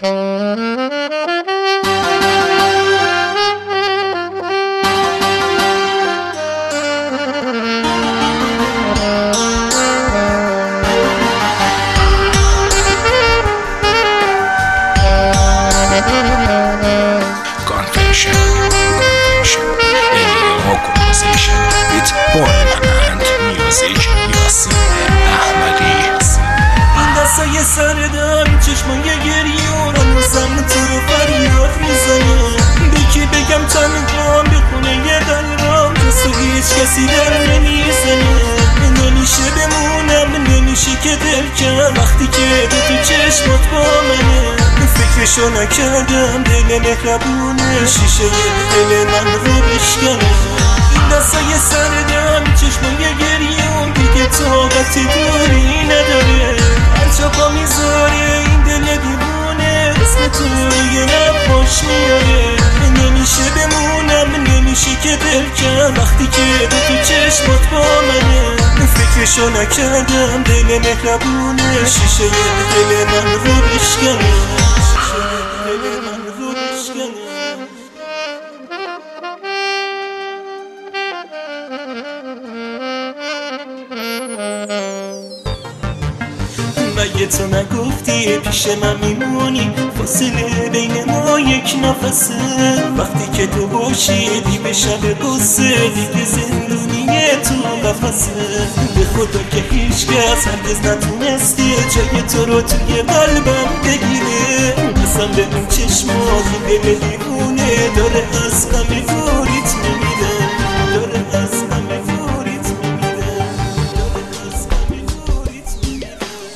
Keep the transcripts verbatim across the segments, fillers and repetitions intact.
Confession, confession, any more conversation with poem and music. یاسین احمدی. این دستای سردم چشمای گریون هنوزم تو رو فریاد میزنه. به کی بگم تنهام بخونه یه قلبم جز تو هیچ کسی در نمیزنه. نمیشه بمونم نمیشه که دل کنم وقتی که دو تو چشمات با منه. فکرشو نکردم دل مهربونه شیشه دل من رو بشکنه. این دستای سردم چشمای گریون دیگه طاقت دوری نداره. هرچا پا میذاره این دل دیوونه اسم تو یه نباش میاره. نمیشه بمونم نمیشه که دل کنم وقتی که دو تو چشمات با منه. فکرشو نکردم دل مهربونه شیشه دل من رو بشکنه. مگه تو نگفتی پیش من میمونی فاصله بین ما یک نفسه. وقتی که تو باشی دی به شب قصه دیگه زندونیه تو قفسه. به خدا که هیچ کس هرگز نتونستی جای تو رو توی قلبم بگیره. قسم به اون چشمات دل دیوونه داره از غم فوریت میمیره. داره از غم فوریت میمیره. داره از غم فوریت میمیره.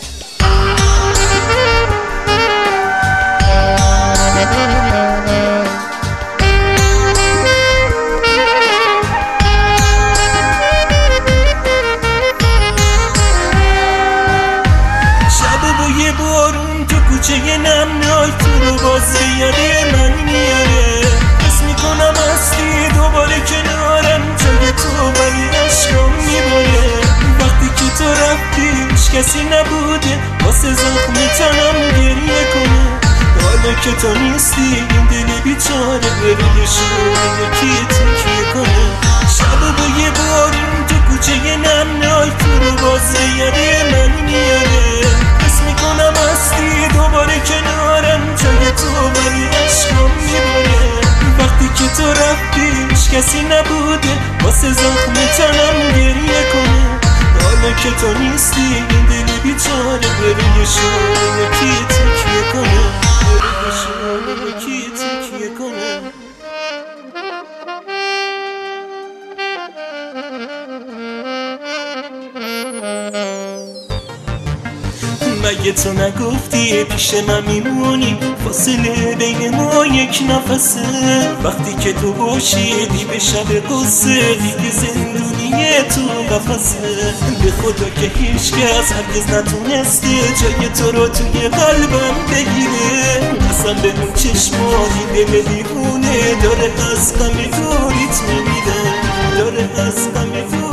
شب بوی بارون تو کوچه نمناک تو رو باز به یاد من میاره. حس میکنم هستی دوباره کنارم جای تو ولی عشقم میباره. وقتی که تو رفتی هیچ کسی نبوده واسه زخم تنم گریه کنه. حالا که تو نیستی این دل بیچاره روی شونه یکی تکیه کنه. شب بوی بارون تو کوچه نمناک تو رو باز به یاد من میاره. حس میکنم هستی دوباره کنارم جای تو ولی عشقم میباره. وقتی که تو رفتی هیچ کسی نبوده واسه زخم تنم گریه کنه. حالا که تو نیستی این دل بیچاره روی شونه یکی تکیه کنه. روی شونه یکی تکیه کنه. مگه تو نگفتی پیش من میمونی فاصله بین ما یک نفسه. وقتی که تو باشی دی به شب قصه دیگه زندونیه تو قفسه. به خدا که هیچ کس هرگز نتونسته جای تو رو توی قلبم بگیره. قسم به اون چشمانی دل دیوونه داره از غم فوریت میمیره. داره از غم